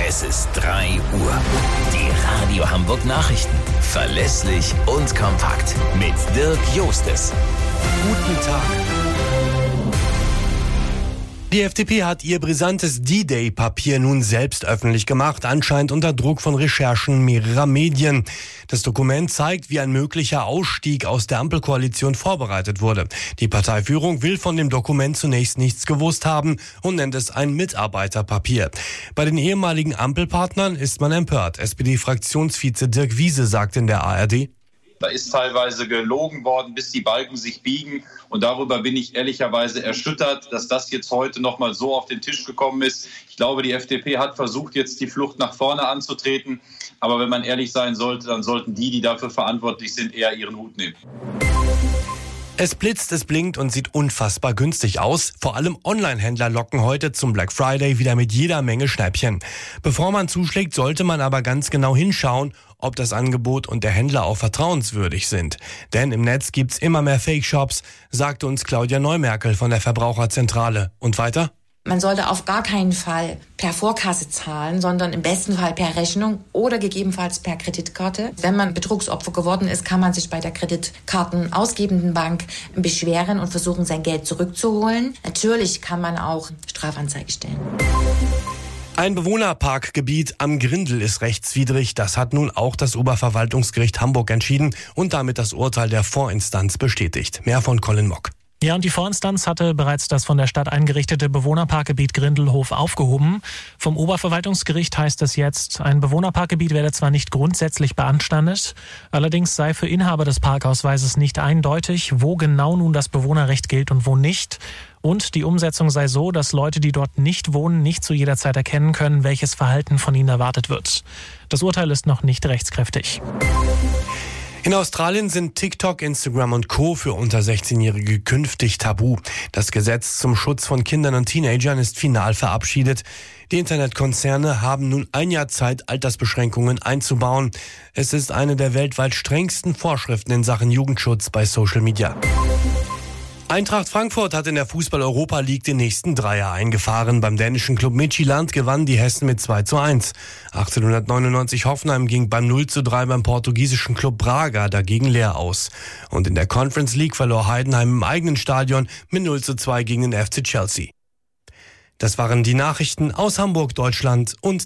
Es ist 3 Uhr. Die Radio Hamburg Nachrichten. Verlässlich und kompakt. Mit Dirk Jostes. Guten Tag. Die FDP hat ihr brisantes D-Day-Papier nun selbst öffentlich gemacht, anscheinend unter Druck von Recherchen mehrerer Medien. Das Dokument zeigt, wie ein möglicher Ausstieg aus der Ampelkoalition vorbereitet wurde. Die Parteiführung will von dem Dokument zunächst nichts gewusst haben und nennt es ein Mitarbeiterpapier. Bei den ehemaligen Ampelpartnern ist man empört. SPD-Fraktionsvize Dirk Wiese sagt in der ARD: Da ist teilweise gelogen worden, bis die Balken sich biegen. Und darüber bin ich ehrlicherweise erschüttert, dass das jetzt heute noch mal so auf den Tisch gekommen ist. Ich glaube, die FDP hat versucht, jetzt die Flucht nach vorne anzutreten. Aber wenn man ehrlich sein sollte, dann sollten die dafür verantwortlich sind, eher ihren Hut nehmen. Es blitzt, es blinkt und sieht unfassbar günstig aus. Vor allem Online-Händler locken heute zum Black Friday wieder mit jeder Menge Schnäppchen. Bevor man zuschlägt, sollte man aber ganz genau hinschauen, ob das Angebot und der Händler auch vertrauenswürdig sind. Denn im Netz gibt's immer mehr Fake-Shops, sagte uns Claudia Neumerkel von der Verbraucherzentrale. Und weiter? Man sollte auf gar keinen Fall per Vorkasse zahlen, sondern im besten Fall per Rechnung oder gegebenenfalls per Kreditkarte. Wenn man Betrugsopfer geworden ist, kann man sich bei der kreditkartenausgebenden Bank beschweren und versuchen, sein Geld zurückzuholen. Natürlich kann man auch Strafanzeige stellen. Ein Bewohnerparkgebiet am Grindel ist rechtswidrig. Das hat nun auch das Oberverwaltungsgericht Hamburg entschieden und damit das Urteil der Vorinstanz bestätigt. Mehr von Colin Mock. Ja, und die Vorinstanz hatte bereits das von der Stadt eingerichtete Bewohnerparkgebiet Grindelhof aufgehoben. Vom Oberverwaltungsgericht heißt es jetzt, ein Bewohnerparkgebiet werde zwar nicht grundsätzlich beanstandet, allerdings sei für Inhaber des Parkausweises nicht eindeutig, wo genau nun das Bewohnerrecht gilt und wo nicht. Und die Umsetzung sei so, dass Leute, die dort nicht wohnen, nicht zu jeder Zeit erkennen können, welches Verhalten von ihnen erwartet wird. Das Urteil ist noch nicht rechtskräftig. In Australien sind TikTok, Instagram und Co. für unter 16-Jährige künftig tabu. Das Gesetz zum Schutz von Kindern und Teenagern ist final verabschiedet. Die Internetkonzerne haben nun 1 Jahr Zeit, Altersbeschränkungen einzubauen. Es ist eine der weltweit strengsten Vorschriften in Sachen Jugendschutz bei Social Media. Eintracht Frankfurt hat in der Fußball-Europa League den nächsten Dreier eingefahren. Beim dänischen Club Midtjylland gewannen die Hessen mit 2:1. 1899 Hoffenheim ging beim 0:3 beim portugiesischen Club Braga dagegen leer aus. Und in der Conference League verlor Heidenheim im eigenen Stadion mit 0:2 gegen den FC Chelsea. Das waren die Nachrichten aus Hamburg, Deutschland und